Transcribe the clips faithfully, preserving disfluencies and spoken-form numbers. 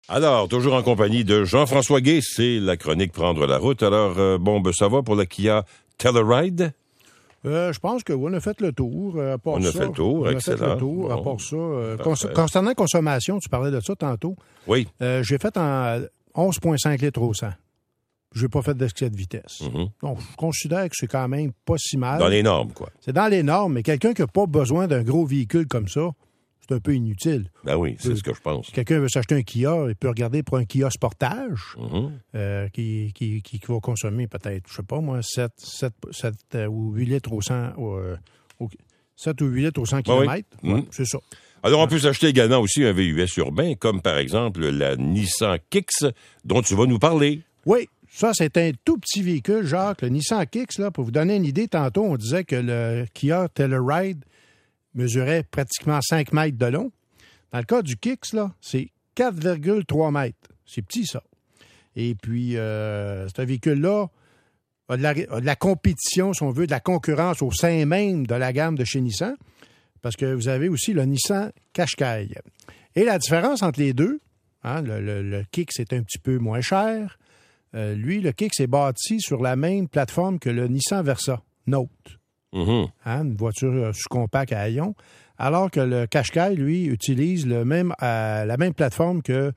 Alors, toujours en compagnie de Jean-François Guay, c'est la chronique Prendre la route. Alors, euh, bon, ben, ça va pour la Kia Telluride? Euh, je pense que oui, on a fait le tour. Euh, à part on a ça, fait le tour, on a excellent. fait le tour. Bon. À part ça, euh, cons- concernant consommation, tu parlais de ça tantôt. Oui. Euh, j'ai fait en onze virgule cinq litres au cent. Je n'ai pas fait d'excès de vitesse. Mm-hmm. Donc, je considère que c'est quand même pas si mal. Dans les normes, quoi. C'est dans les normes, mais quelqu'un qui n'a pas besoin d'un gros véhicule comme ça, c'est un peu inutile. Ben oui, c'est euh, ce que je pense. Si quelqu'un veut s'acheter un Kia, il peut regarder pour un Kia Sportage Mm-hmm. euh, qui, qui, qui, qui va consommer peut-être, je sais pas moi, sept, sept, sept euh, ou huit litres au cent, euh, au, sept ou huit litres au cent kilomètres. Ah oui. Ouais, Mm. c'est ça. Alors, on peut s'acheter également aussi un V U S urbain, comme par exemple la Nissan Kicks, dont tu vas nous parler. Oui, ça, c'est un tout petit véhicule, Jacques. Le Nissan Kicks, là, pour vous donner une idée, tantôt, on disait que le Kia Telluride mesurait pratiquement cinq mètres de long. Dans le cas du Kicks, là, c'est quatre virgule trois mètres. C'est petit, ça. Et puis, euh, c'est un véhicule-là a de, la, a de la compétition, si on veut, de la concurrence au sein même de la gamme de chez Nissan, parce que vous avez aussi le Nissan Qashqai. Et la différence entre les deux, hein, le, le, le Kicks est un petit peu moins cher. Euh, lui, le Kicks est bâti sur la même plateforme que le Nissan Versa Note. Mm-hmm. Hein, une voiture euh, sous-compacte à haillons. Alors que le Qashqai, lui, utilise le même, euh, la même plateforme que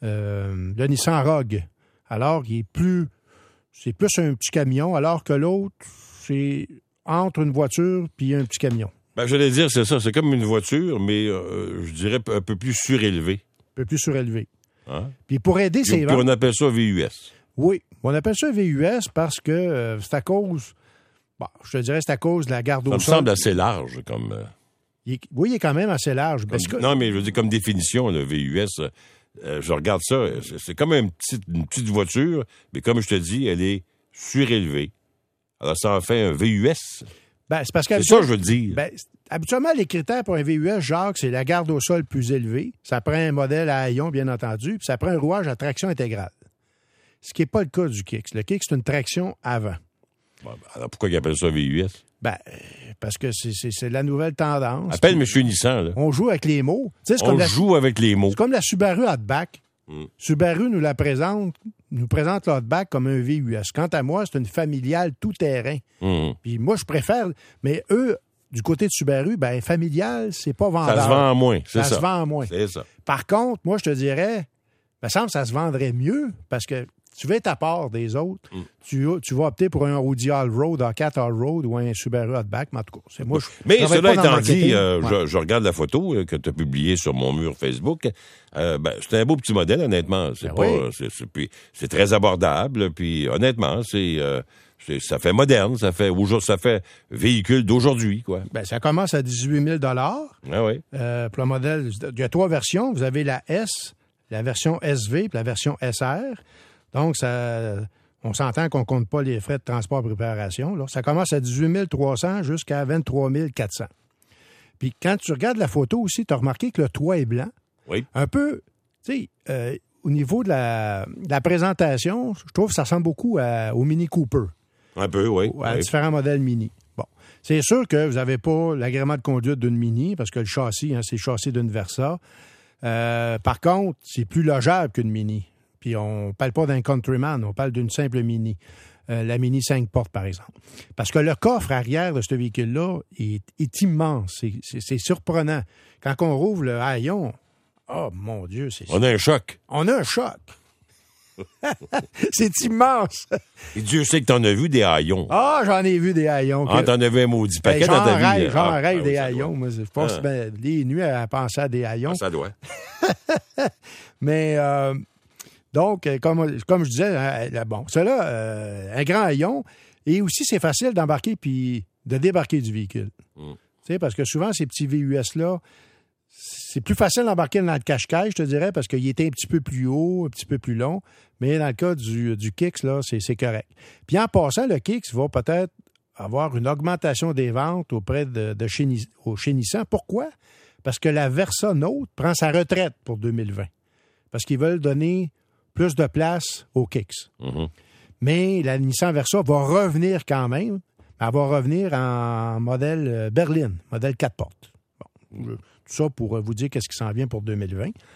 euh, le Nissan Rogue. Alors qu'il est plus... C'est plus un petit camion, alors que l'autre, c'est entre une voiture puis un petit camion. Ben, j'allais dire, c'est ça. C'est comme une voiture, mais euh, je dirais un peu plus surélevée. Un peu plus surélevé. Hein? Puis pour aider Puis, ses puis ventes... on appelle ça V U S. Oui, on appelle ça V U S parce que euh, c'est à cause... Bon, je te dirais c'est à cause de la garde au Ça me sol. semble assez large comme... Euh, Il est... Oui, il est quand même assez large. comme Parce que... Non, mais je veux dire, comme définition, le V U S, euh, je regarde ça, c'est, c'est comme une petite, une petite voiture, mais comme je te dis, elle est surélevée. Alors, ça en fait un V U S. Ben, c'est parce c'est ça que je veux dire. Ben, habituellement, les critères pour un V U S, Jacques, c'est la garde au sol plus élevée. Ça prend un modèle à haillons, bien entendu, puis ça prend un rouage à traction intégrale. Ce qui n'est pas le cas du Kicks. Le Kicks, c'est une traction avant. Bon, alors, pourquoi ils appellent ça V U S? Ben, parce que c'est, c'est, c'est la nouvelle tendance. Appelle M. Nissan, là. On joue avec les mots. Tu sais, c'est On comme la, joue avec les mots. c'est comme la Subaru Outback. Mm. Subaru nous la présente, nous présente l'Outback comme un V U S. Quant à moi, c'est une familiale tout-terrain. Mm. Puis moi, je préfère... Mais eux, du côté de Subaru, ben familial, c'est pas vendeur. Ça se vend en moins, c'est ça. Ça se vend en moins. C'est ça. Par contre, moi, je te dirais, il me semble que ça se vendrait mieux parce que tu veux être à part des autres. Mm. Tu, tu vas opter pour un Audi Allroad, un quatre Allroad ou un Subaru Outback. Mais en tout cas, c'est moi. Je, mais je cela étant dit, euh, ouais. je, je regarde la photo euh, que tu as publiée sur mon mur Facebook. Euh, ben, c'est un beau petit modèle, honnêtement. C'est ben pas, oui. c'est, c'est, puis, c'est très abordable. Puis honnêtement, c'est, euh, c'est, ça fait moderne, ça fait ça fait véhicule d'aujourd'hui, quoi. Ben, ça commence à dix-huit mille dollars. Ah oui. Euh, pour le modèle, il y a trois versions. Vous avez la S, la version S V, puis la version S R. Donc, ça, on s'entend qu'on ne compte pas les frais de transport et préparation. Là. Ça commence à dix-huit mille trois cents jusqu'à vingt-trois mille quatre cents. Puis quand tu regardes la photo aussi, tu as remarqué que le toit est blanc. Oui. Un peu, tu sais, euh, au niveau de la, de la présentation, je trouve que ça ressemble beaucoup à, au Mini Cooper. Un peu, oui. À oui. différents modèles Mini. Bon. C'est sûr que vous n'avez pas l'agrément de conduite d'une Mini parce que le châssis, hein, c'est le châssis d'une Versa. Euh, par contre, c'est plus logeable qu'une Mini. Puis on ne parle pas d'un Countryman, on parle d'une simple Mini. Euh, la Mini cinq portes, par exemple. Parce que le coffre arrière de ce véhicule-là est, est immense. C'est, c'est, c'est surprenant. Quand on rouvre le haillon, oh mon Dieu, c'est... On a un choc. On a un choc. C'est immense. Et Dieu sait que t'en as vu des haillons. Ah, j'en ai vu des haillons. Que... Ah, t'en as vu un maudit paquet ben, dans ta rêve, vie. J'en ah, rêve ah, des ça haillons. doit. Moi, je passe Ah. ben, les nuits à penser à des haillons. Ah, ça doit. Mais, euh, donc, comme, comme je disais, euh, bon, cela, euh, un grand haillon. Et aussi, c'est facile d'embarquer puis de débarquer du véhicule. Mm. Tu sais, parce que souvent, ces petits V U S-là, c'est plus facile d'embarquer dans le Qashqai, je te dirais, parce qu'il était un petit peu plus haut, un petit peu plus long. Mais dans le cas du, du Kicks, là, c'est, c'est correct. Puis en passant, le Kicks va peut-être avoir une augmentation des ventes auprès de, de chez, au chez Nissan. Pourquoi? Parce que la Versa Note prend sa retraite pour deux mille vingt. Parce qu'ils veulent donner plus de place aux Kicks. Mm-hmm. Mais la Nissan Versa va revenir quand même. Elle va revenir en modèle berline, modèle quatre portes. Bon, je, tout ça pour vous dire qu'est-ce qui s'en vient pour deux mille vingt.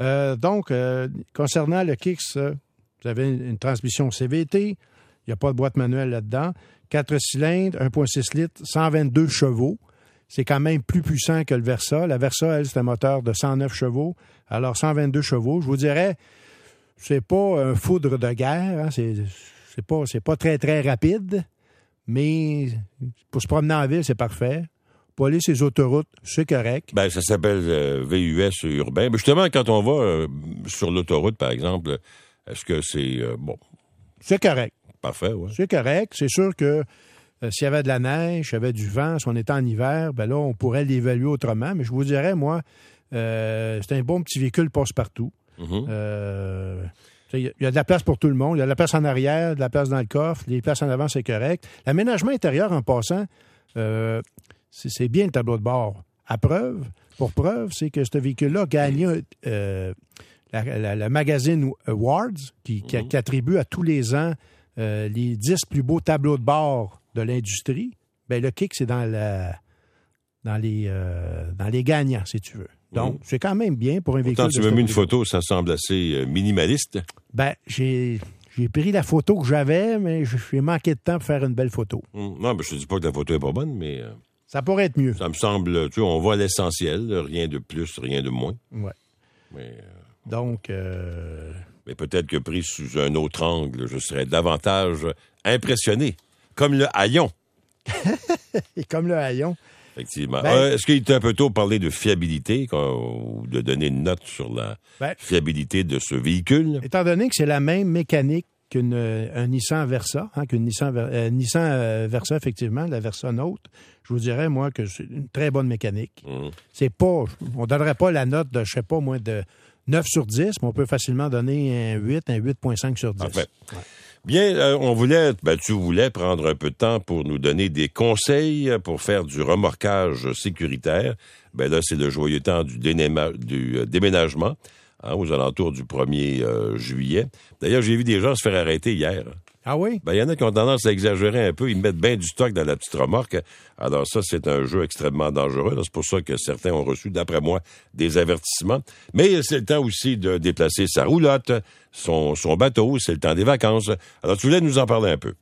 Euh, donc, euh, concernant le Kicks, euh, vous avez une, une transmission C V T. Il n'y a pas de boîte manuelle là-dedans. Quatre cylindres, un virgule six litres, cent vingt-deux chevaux. C'est quand même plus puissant que le Versa. La Versa, elle, c'est un moteur de cent neuf chevaux. Alors, cent vingt-deux chevaux, je vous dirais, c'est pas un foudre de guerre. Hein. C'est, c'est, pas, c'est pas très, très rapide. Mais pour se promener en ville, c'est parfait. Pour aller sur les autoroutes, c'est correct. Ben, ça s'appelle euh, V U S urbain. Mais justement, quand on va euh, sur l'autoroute, par exemple, est-ce que c'est... Euh, bon... C'est correct. Parfait, oui. C'est correct. C'est sûr que euh, s'il y avait de la neige, s'il y avait du vent, si on était en hiver, ben là, on pourrait l'évaluer autrement. Mais je vous dirais, moi, euh, c'est un bon petit véhicule passe-partout. Mm-hmm. Euh, il y a de la place pour tout le monde. Il y a de la place en arrière, de la place dans le coffre. Les places en avant, c'est correct. L'aménagement intérieur, en passant... Euh, C'est, c'est bien le tableau de bord. À preuve, pour preuve, c'est que ce véhicule-là a gagné euh, la, la, la magazine Awards, qui, qui, mm-hmm. qui attribue à tous les ans euh, les dix plus beaux tableaux de bord de l'industrie. Bien, le Kick, c'est dans, la, dans, les, euh, dans les gagnants, si tu veux. Donc, mm-hmm. c'est quand même bien pour un véhicule. Pourtant, tu m'as mis une photo, ça semble assez euh, minimaliste. Bien, j'ai... J'ai pris la photo que j'avais, mais j'ai manqué de temps pour faire une belle photo. Mm. Non, mais je te dis pas que la photo est pas bonne, mais... Euh... Ça pourrait être mieux. Ça me semble, tu sais, on voit l'essentiel, rien de plus, rien de moins. Oui. Mais, euh, Donc... Euh... Mais peut-être que pris sous un autre angle, je serais davantage impressionné. Comme le haillon. Et comme le haillon. Effectivement. Ben, euh, est-ce qu'il était un peu tôt de parler de fiabilité ou de donner une note sur la ben, fiabilité de ce véhicule? Étant donné que c'est la même mécanique qu'une un Nissan Versa, hein, qu'une Nissan, euh, Nissan euh, Versa, effectivement, la Versa Note, je vous dirais, moi, que c'est une très bonne mécanique. Mmh. C'est pas... On donnerait pas la note de, je sais pas, moins de neuf sur dix, mais on peut facilement donner un huit, un huit virgule cinq sur dix. Parfait. Ouais. Bien, euh, on voulait, ben, tu voulais prendre un peu de temps pour nous donner des conseils pour faire du remorquage sécuritaire. Ben là, c'est le joyeux temps du, dénéma, du euh, déménagement, hein, aux alentours du premier euh, juillet. D'ailleurs, j'ai vu des gens se faire arrêter hier. Ah oui? Ben, il y en a qui ont tendance à exagérer un peu. Ils mettent bien du stock dans la petite remorque. Alors ça, c'est un jeu extrêmement dangereux. C'est pour ça que certains ont reçu, d'après moi, des avertissements. Mais c'est le temps aussi de déplacer sa roulotte, son, son bateau. C'est le temps des vacances. Alors, tu voulais nous en parler un peu?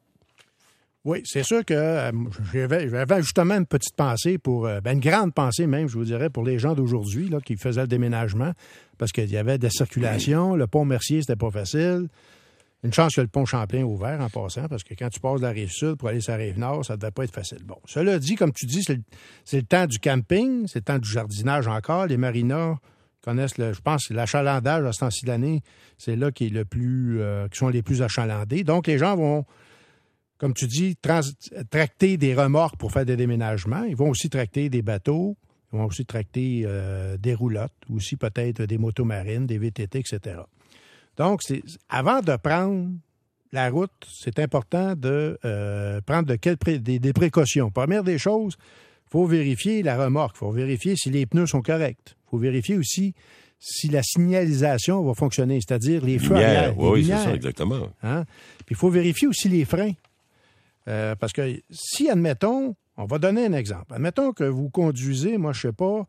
Oui, c'est sûr que euh, j'avais, j'avais justement une petite pensée pour, euh, ben une grande pensée même, je vous dirais, pour les gens d'aujourd'hui là, qui faisaient le déménagement, parce qu'il y avait de la circulation, le pont Mercier, c'était pas facile. Une chance que le pont Champlain est ouvert en passant, parce que quand tu passes de la Rive-Sud pour aller sur la Rive-Nord, ça ne devait pas être facile. Bon, cela dit, comme tu dis, c'est le, c'est le temps du camping, c'est le temps du jardinage encore. Les marinas connaissent, le, je pense, l'achalandage à ce temps-ci de l'année, c'est là qui est le plus, euh, qui sont les plus achalandés. Donc, les gens vont, comme tu dis, trans, tracter des remorques pour faire des déménagements. Ils vont aussi tracter des bateaux. Ils vont aussi tracter euh, des roulottes, aussi peut-être des motos marines, des V T T, et cetera. Donc, c'est, avant de prendre la route, c'est important de euh, prendre de quelles pré- des, des précautions. Première des choses, il faut vérifier la remorque. Il faut vérifier si les pneus sont corrects. Il faut vérifier aussi si la signalisation va fonctionner, c'est-à-dire les feux arrière. Oui, c'est ça, exactement. Hein? Puis il faut vérifier aussi les freins. Euh, parce que si, admettons, on va donner un exemple. Admettons que vous conduisez, moi, je ne sais pas,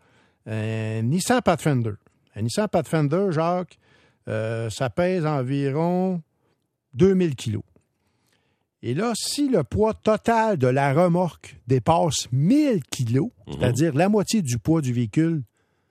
un Nissan Pathfinder. Un Nissan Pathfinder, Jacques, Euh, ça pèse environ deux mille kilos. Et là, si le poids total de la remorque dépasse mille kilos, mmh. c'est-à-dire la moitié du poids du véhicule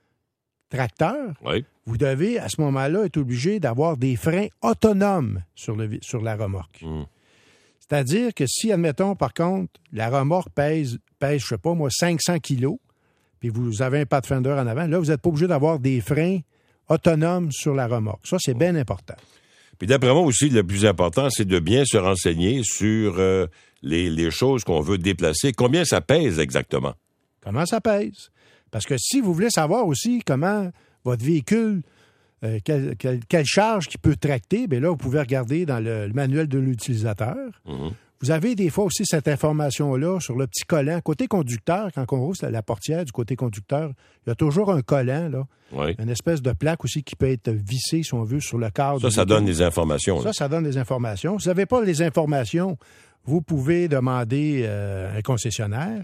tracteur, oui. vous devez, à ce moment-là, être obligé d'avoir des freins autonomes sur, le, sur la remorque. Mmh. C'est-à-dire que si, admettons, par contre, la remorque pèse, pèse, je sais pas, moi, cinq cents kilos, puis vous avez un Pathfinder en avant, là, vous n'êtes pas obligé d'avoir des freins autonome sur la remorque. Ça, c'est bien important. Puis d'après moi aussi, le plus important, c'est de bien se renseigner sur euh, les, les choses qu'on veut déplacer. Combien ça pèse exactement? Comment ça pèse? Parce que si vous voulez savoir aussi comment votre véhicule, euh, quelle, quelle, quelle charge qu'il peut tracter, bien là, vous pouvez regarder dans le, le manuel de l'utilisateur. Mm-hmm. Vous avez des fois aussi cette information-là sur le petit collant. Côté conducteur, quand on ouvre la, la portière du côté conducteur, il y a toujours un collant, là. Oui. Une espèce de plaque aussi qui peut être vissée, si on veut, sur le cadre. Ça, ça donne des informations. Ça, là. ça donne des informations. Si vous n'avez pas les informations, vous pouvez demander euh, un concessionnaire.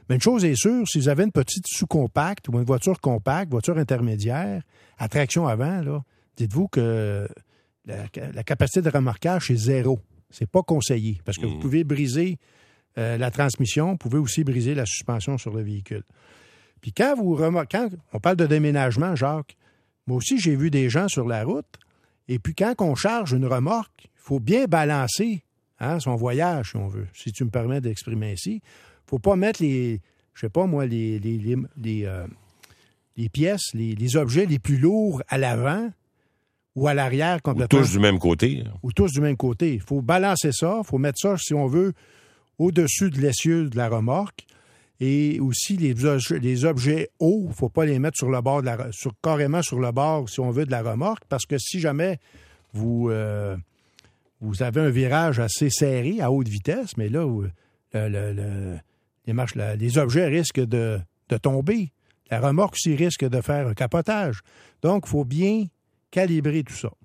Mais une chose est sûre, si vous avez une petite sous-compacte ou une voiture compacte, voiture intermédiaire, à traction avant, là, dites-vous que la, la capacité de remorquage, c'est zéro. C'est pas conseillé parce que mmh. vous pouvez briser euh, la transmission, vous pouvez aussi briser la suspension sur le véhicule. Puis quand vous remorquez, quand on parle de déménagement, Jacques, moi aussi, j'ai vu des gens sur la route, et puis quand on charge une remorque, il faut bien balancer hein, son voyage, si on veut, si tu me permets d'exprimer ainsi. Il ne faut pas mettre les, je sais pas moi, les, les, les, les, euh, les pièces, les, les objets les plus lourds à l'avant ou à l'arrière complètement. Ou tous du même côté. Ou tous du même côté. Il faut balancer ça, il faut mettre ça, si on veut, au-dessus de l'essieu de la remorque. Et aussi, les, les objets hauts, il ne faut pas les mettre sur le bord de la, sur, carrément sur le bord, si on veut, de la remorque, parce que si jamais vous, euh, vous avez un virage assez serré à haute vitesse, mais là, où, le, le, le, les, marches, la, les objets risquent de, de tomber. La remorque aussi risque de faire un capotage. Donc, il faut bien calibrer tout ça.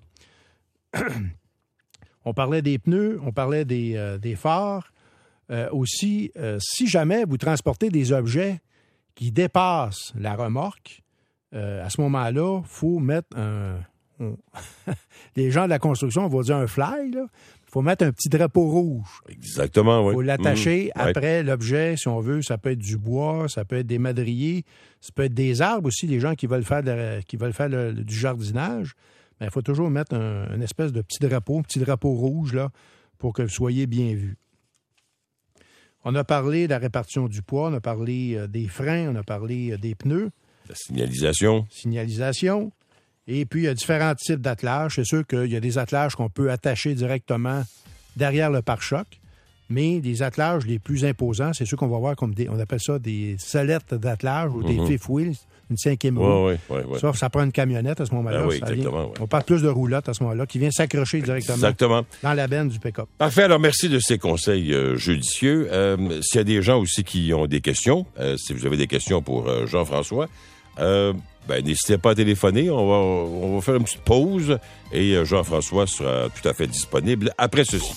On parlait des pneus, on parlait des, euh, des phares. Euh, aussi, euh, si jamais vous transportez des objets qui dépassent la remorque, euh, à ce moment-là, il faut mettre un... On, les gens de la construction vont dire un fly, là. Il faut mettre un petit drapeau rouge. Exactement, oui. Il faut l'attacher mmh, après ouais. l'objet, si on veut. Ça peut être du bois, ça peut être des madriers, ça peut être des arbres aussi, les gens qui veulent faire, de, qui veulent faire le, du jardinage. Mais il faut toujours mettre un, une espèce de petit drapeau, un petit drapeau rouge, là, pour que vous soyez bien vus. On a parlé de la répartition du poids, on a parlé euh, des freins, on a parlé euh, des pneus. La signalisation. Signalisation. Et puis, il y a différents types d'attelages. C'est sûr qu'il y a des attelages qu'on peut attacher directement derrière le pare-choc, mais les attelages les plus imposants, c'est ceux qu'on va voir comme des, on appelle ça des solettes d'attelage ou mm-hmm. des fifth wheels, une cinquième roue. Ouais, ouais, ouais. Ça, ça prend une camionnette à ce moment-là. Ben oui, ça exactement. Vient, ouais. On parle plus de roulotte à ce moment-là, qui vient s'accrocher directement exactement. dans la benne du pick-up. Parfait. Alors, merci de ces conseils euh, judicieux. Euh, s'il y a des gens aussi qui ont des questions, euh, si vous avez des questions pour euh, Jean-François, euh, ben, n'hésitez pas à téléphoner. On va, on va faire une petite pause et euh, Jean-François sera tout à fait disponible après ceci.